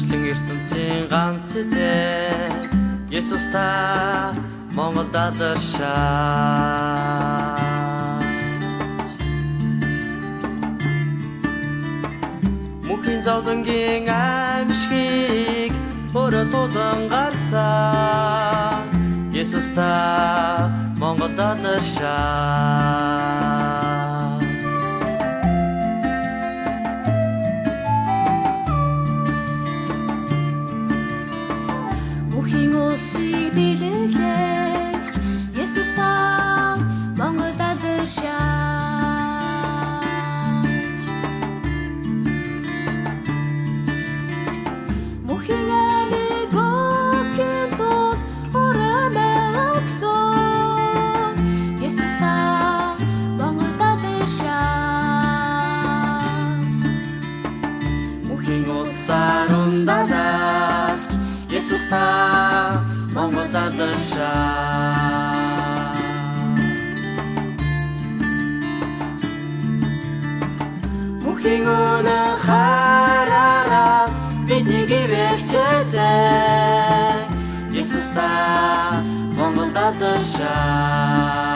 Ихэвчлэн ертөнцийн ганц эзэн Есүс та Монгол дадаршаа. Мөнхийн зовлонгийн аимшигыг өөрөө тулан гарсан Есүс та Монгол дадаршаа. Мөнхийн улсыг биелүүлэгч Есүс та Монгол дадаршаа. Мөнхийн амийг өгөхийн тулд өрөөмөө өгсөн Есүс та Монгол дадаршаа. Мөнхийн улсаар ундалагч Есүс та Монгол дадаршаа. Мөнхийн өнөө хараараа биднийг ивэрч эзэн Есүс та Монгол дадаршаа.